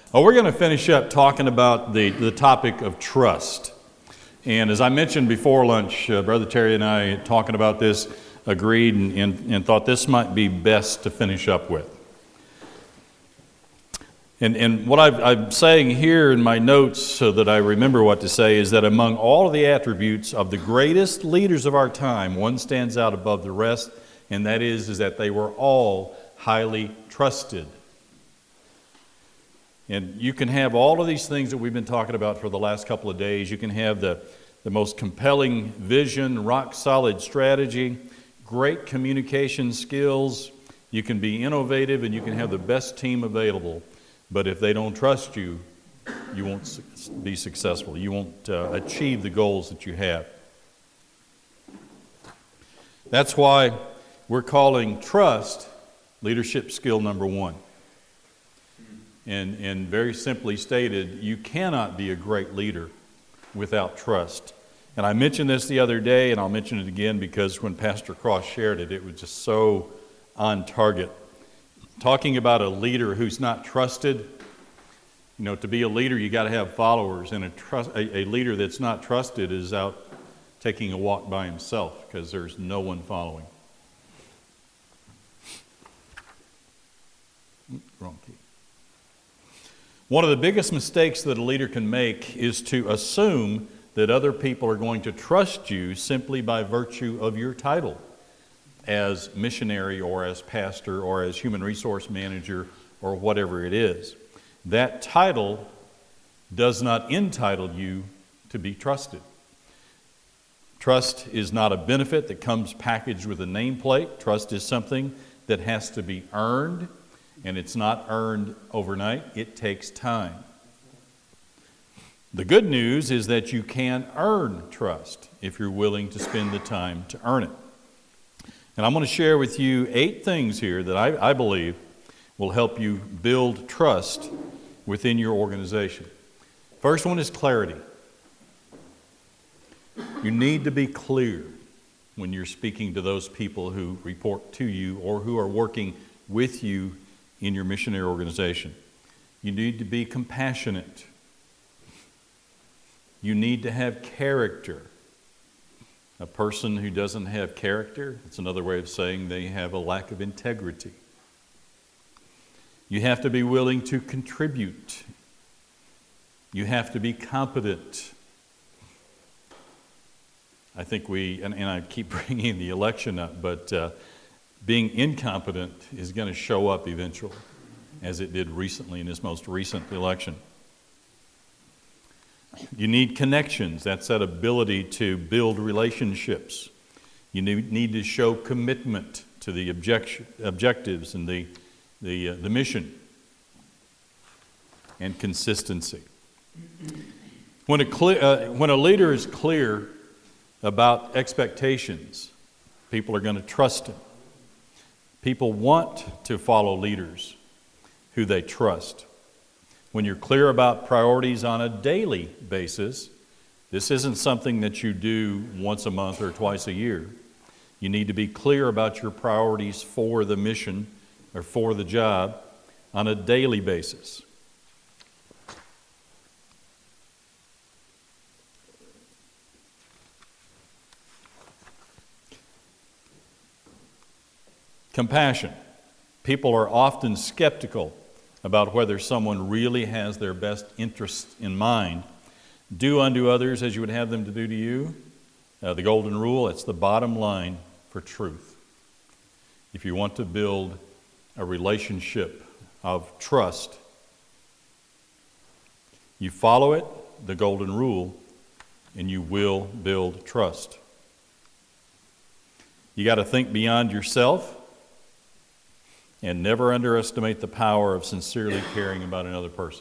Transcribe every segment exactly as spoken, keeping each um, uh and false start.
Well, we're going to finish up talking about the, the topic of trust. And as I mentioned before lunch, uh, Brother Terry and I, talking about this, agreed and, and, and thought this might be best to finish up with. And, and what I've, I'm saying here in my notes so that I remember what to say is that among all of the attributes of the greatest leaders of our time, one stands out above the rest, and that is, is that they were all highly trusted. And you can have all of these things that we've been talking about for the last couple of days. You can have the, the most compelling vision, rock-solid strategy, great communication skills. You can be innovative and you can have the best team available. But if they don't trust you, you won't su- be successful. You won't uh, achieve the goals that you have. That's why we're calling trust leadership skill number one. And, and very simply stated, you cannot be a great leader without trust. And I mentioned this the other day, and I'll mention it again because when Pastor Cross shared it, it was just so on target. Talking about a leader who's not trusted, you know, to be a leader, you got to have followers, and a, trust, a, a leader that's not trusted is out taking a walk by himself because there's no one following. Wrong key. One of the biggest mistakes that a leader can make is to assume that other people are going to trust you simply by virtue of your title as missionary or as pastor or as human resource manager or whatever it is. That title does not entitle you to be trusted. Trust is not a benefit that comes packaged with a nameplate. Trust is something that has to be earned. And it's not earned overnight. It takes time. The good news is that you can earn trust if you're willing to spend the time to earn it. And I'm going to share with you eight things here that I, I believe will help you build trust within your organization. First one is clarity. You need to be clear when you're speaking to those people who report to you or who are working with you in your missionary organization. You need to be compassionate. You need to have character. A person who doesn't have character, it's another way of saying they have a lack of integrity. You have to be willing to contribute. You have to be competent. I think we, and, and I keep bringing the election up, but uh, being incompetent is going to show up eventually, as it did recently in this most recent election. You need connections. That's that ability to build relationships. You need to show commitment to the object, objectives and the, the, uh, the mission, and consistency. When a, clear, uh, when a leader is clear about expectations, people are going to trust him. People want to follow leaders who they trust. When you're clear about priorities on a daily basis, this isn't something that you do once a month or twice a year. You need to be clear about your priorities for the mission or for the job on a daily basis. Compassion. People are often skeptical about whether someone really has their best interests in mind. Do unto others as you would have them to do to you. Uh, the golden rule, it's the bottom line for truth. If you want to build a relationship of trust, you follow it, the golden rule, and you will build trust. You got to think beyond yourself. And never underestimate the power of sincerely caring about another person.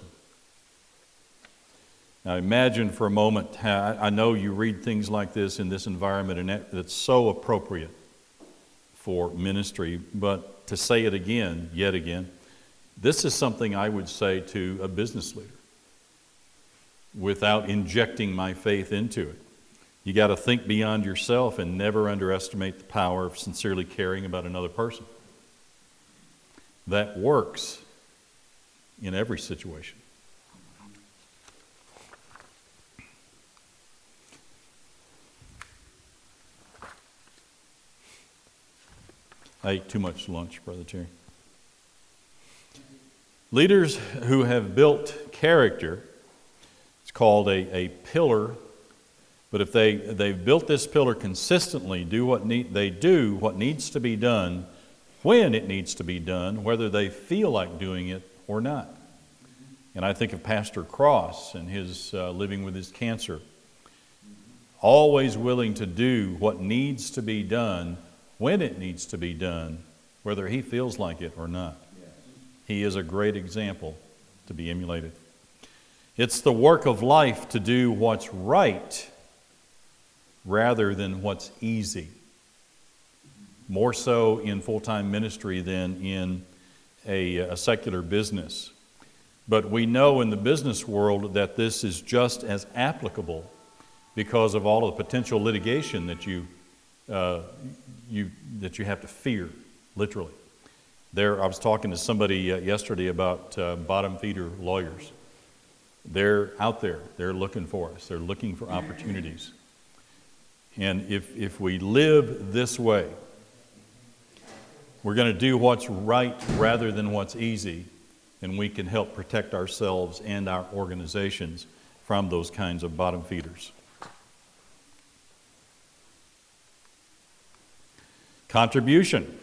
Now imagine for a moment, how, I know you read things like this in this environment and that, that's so appropriate for ministry, but to say it again, yet again, this is something I would say to a business leader without injecting my faith into it. You got to think beyond yourself and never underestimate the power of sincerely caring about another person. That works in every situation. I ate too much lunch, Brother Terry. Leaders who have built character, it's called a, a pillar, but if they, they've built this pillar consistently, do what need, they do what needs to be done when it needs to be done, whether they feel like doing it or not. And I think of Pastor Cross and his uh, living with his cancer. Always willing to do what needs to be done when it needs to be done, whether he feels like it or not. He is a great example to be emulated. It's the work of life to do what's right rather than what's easy. More so in full-time ministry than in a, a secular business. But we know in the business world that this is just as applicable because of all of the potential litigation that you, uh, you, that you have to fear, literally. There, I was talking to somebody uh, yesterday about uh, bottom feeder lawyers. They're out there. They're looking for us. They're looking for opportunities. And if, if we live this way, we're going to do what's right rather than what's easy, and we can help protect ourselves and our organizations from those kinds of bottom feeders. Contribution.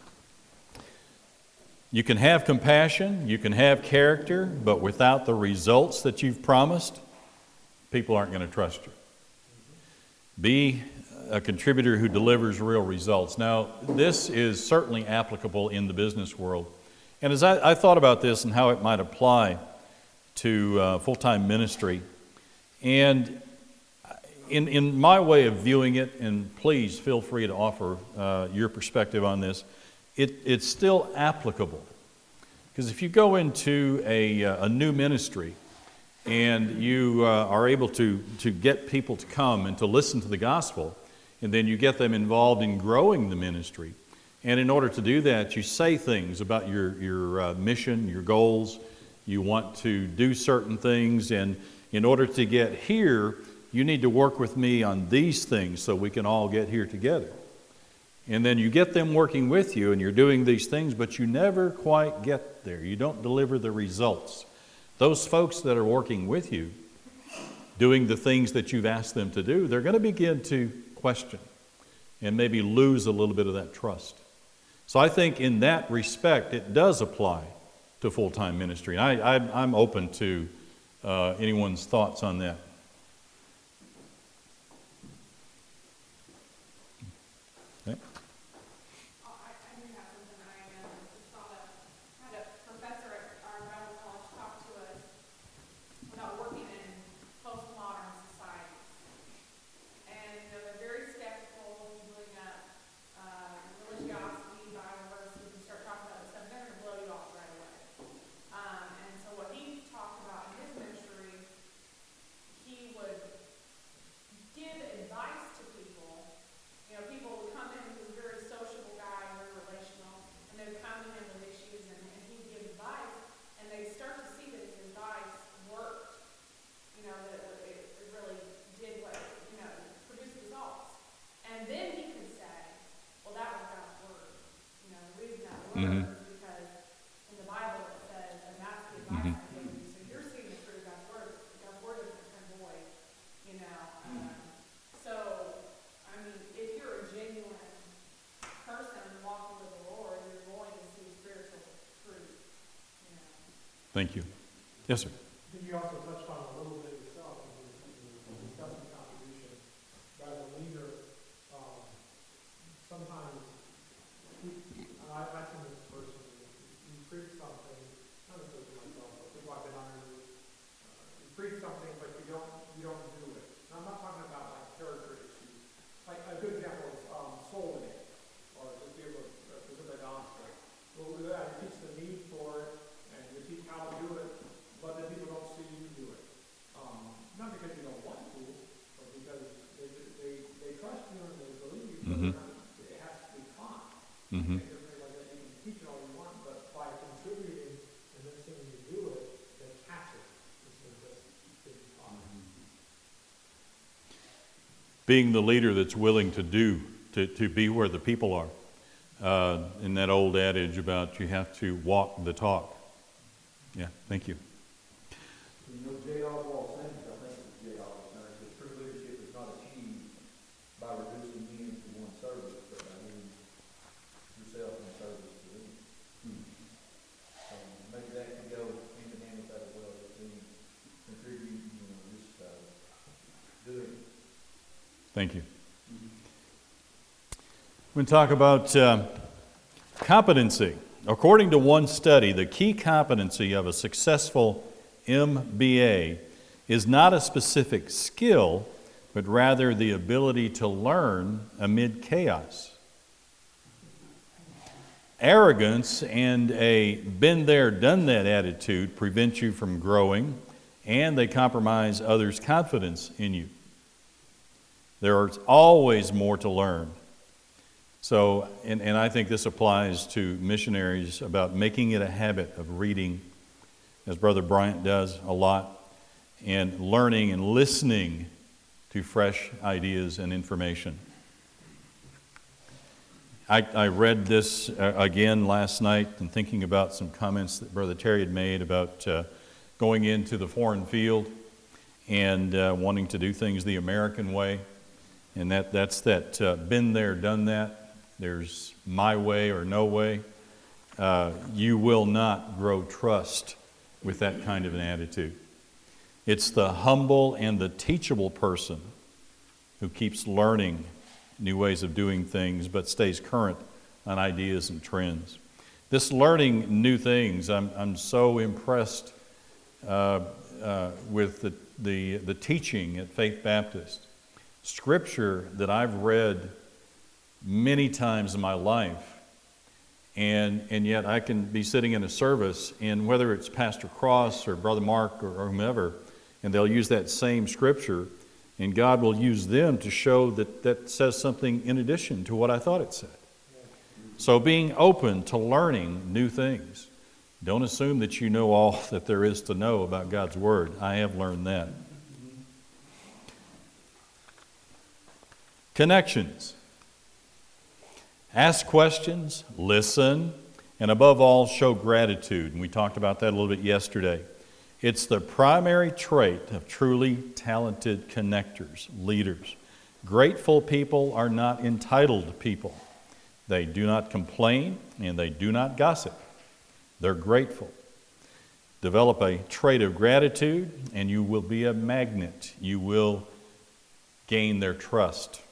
You can have compassion, you can have character, but without the results that you've promised, people aren't going to trust you. Be a contributor who delivers real results. Now, this is certainly applicable in the business world. And as I, I thought about this and how it might apply to uh, full-time ministry, and in, in my way of viewing it, and please feel free to offer uh, your perspective on this, it, it's still applicable. Because if you go into a, a new ministry and you uh, are able to, to get people to come and to listen to the gospel, and then you get them involved in growing the ministry, and in order to do that, you say things about your, your uh, mission, your goals. You want to do certain things, and in order to get here, you need to work with me on these things so we can all get here together. And then you get them working with you, and you're doing these things, but you never quite get there. You don't deliver the results. Those folks that are working with you, doing the things that you've asked them to do, they're going to begin to question and maybe lose a little bit of that trust. So I think in that respect, it does apply to full-time ministry. And I, I, I'm open to uh, anyone's thoughts on that. Okay. Mm-hmm. Because in the Bible it says, and that's the advice mm-hmm. I gave you. So you're seeing the fruit of God's word. God's word isn't return void, you know. Um, so, I mean, if you're a genuine person walking with the Lord, you're going to see spiritual fruit, you know. Thank you. Yes, sir. I think you also touched on a little bit yourself when you were discussing contribution. As a leader, um, sometimes I, I think this person, you preach something, not necessarily myself, but people I've been under, uh, you preach something, but you don't, you don't do it. And I'm not talking about like character issues. Like a good example is um, soul winning, or just be able to present the gospel. Well, with that, you teach the need for it, and you teach how to do it, but then people don't see you do it. Um, not because you don't want to, but because they, they, they trust you and they believe you, mm-hmm. but it has to be fun. Mm-hmm. Teach it all you want, but by contributing and then seeing you do it, they catch it. Being the leader that's willing to do, to, to be where the people are. uh, in that old adage about you have to walk the talk. Yeah, thank you. You know, J R. Wall Sanders, I think it's J R. Wall Sanders, said true leadership is not achieved by reducing men to one service, but by giving yourself in service to them. Hmm. So maybe that could go hand in hand with that as well, as being contributing, you know, just uh, doing. Thank you. We're going to talk about uh, competency. According to one study, the key competency of a successful M B A is not a specific skill, but rather the ability to learn amid chaos. Arrogance and a been there, done that attitude prevent you from growing, and they compromise others' confidence in you. There is always more to learn. So, and, and I think this applies to missionaries about making it a habit of reading, as Brother Bryant does a lot, and learning and listening to fresh ideas and information. I, I read this uh, again last night and thinking about some comments that Brother Terry had made about uh, going into the foreign field and uh, wanting to do things the American way. And that, that's that uh, been there, done that. There's my way or no way. Uh, you will not grow trust with that kind of an attitude. It's the humble and the teachable person who keeps learning new ways of doing things but stays current on ideas and trends. This learning new things, I'm, I'm so impressed uh, uh, with the, the, the teaching at Faith Baptist. Scripture that I've read many times in my life, and and yet I can be sitting in a service, and whether it's Pastor Cross or Brother Mark or, or whomever, and they'll use that same scripture, and God will use them to show that that says something in addition to what I thought it said. So being open to learning new things. Don't assume that you know all that there is to know about God's Word. I have learned that. Connections. Ask questions, listen, and above all, show gratitude. And we talked about that a little bit yesterday. It's the primary trait of truly talented connectors, leaders. Grateful people are not entitled people. They do not complain and they do not gossip. They're grateful. Develop a trait of gratitude and you will be a magnet. You will gain their trust.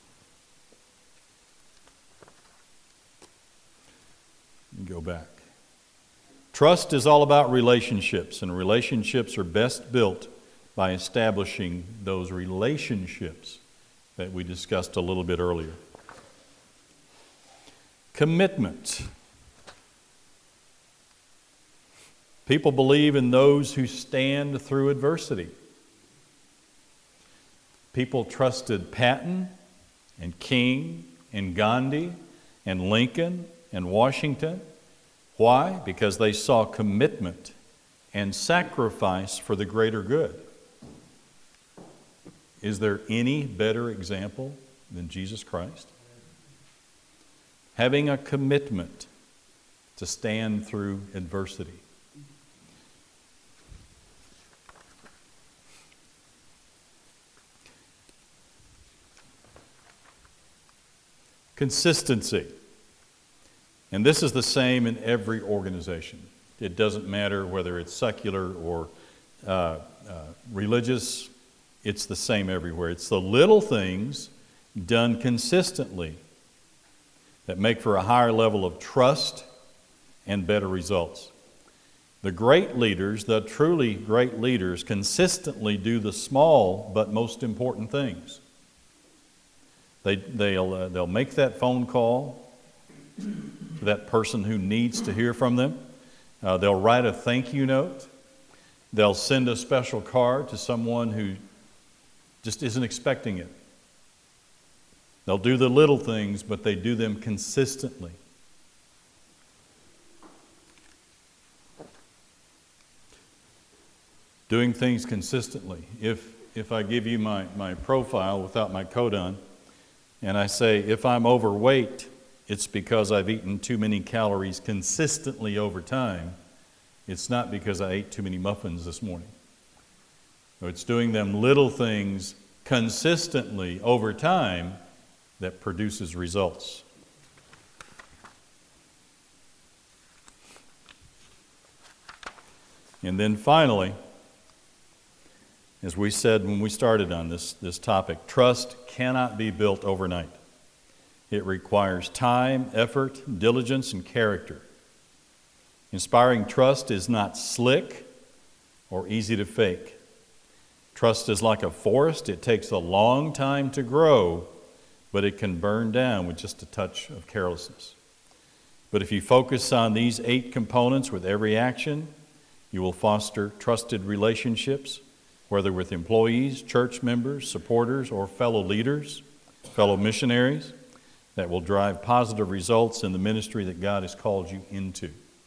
Go back. Trust is all about relationships, and relationships are best built by establishing those relationships that we discussed a little bit earlier. Commitment. People believe in those who stand through adversity. People trusted Patton and King and Gandhi and Lincoln and Washington. Why? Because they saw commitment and sacrifice for the greater good. Is there any better example than Jesus Christ? Having a commitment to stand through adversity. Consistency. And this is the same in every organization. It doesn't matter whether it's secular or uh, uh, religious. It's the same everywhere. It's the little things done consistently that make for a higher level of trust and better results. The great leaders, the truly great leaders, consistently do the small but most important things. They, they'll, uh, they'll make that phone call to that person who needs to hear from them. Uh, they'll write a thank you note. They'll send a special card to someone who just isn't expecting it. They'll do the little things, but they do them consistently. Doing things consistently. If if I give you my, my profile without my coat on, and I say, if I'm overweight, it's because I've eaten too many calories consistently over time. It's not because I ate too many muffins this morning. So it's doing them little things consistently over time that produces results. And then finally, as we said when we started on this, this topic, trust cannot be built overnight. It requires time, effort, diligence, and character. Inspiring trust is not slick or easy to fake. Trust is like a forest. It takes a long time to grow, but it can burn down with just a touch of carelessness. But if you focus on these eight components with every action, you will foster trusted relationships, whether with employees, church members, supporters, or fellow leaders, fellow missionaries, that will drive positive results in the ministry that God has called you into.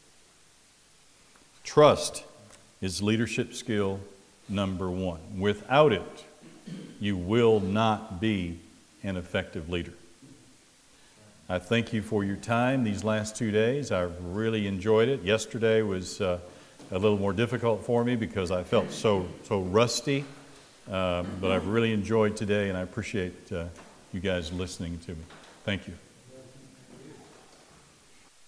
Trust is leadership skill number one. Without it, you will not be an effective leader. I thank you for your time these last two days. I've really enjoyed it. Yesterday was uh, a little more difficult for me because I felt so so rusty, uh, but I've really enjoyed today, and I appreciate uh, you guys listening to me. Thank you.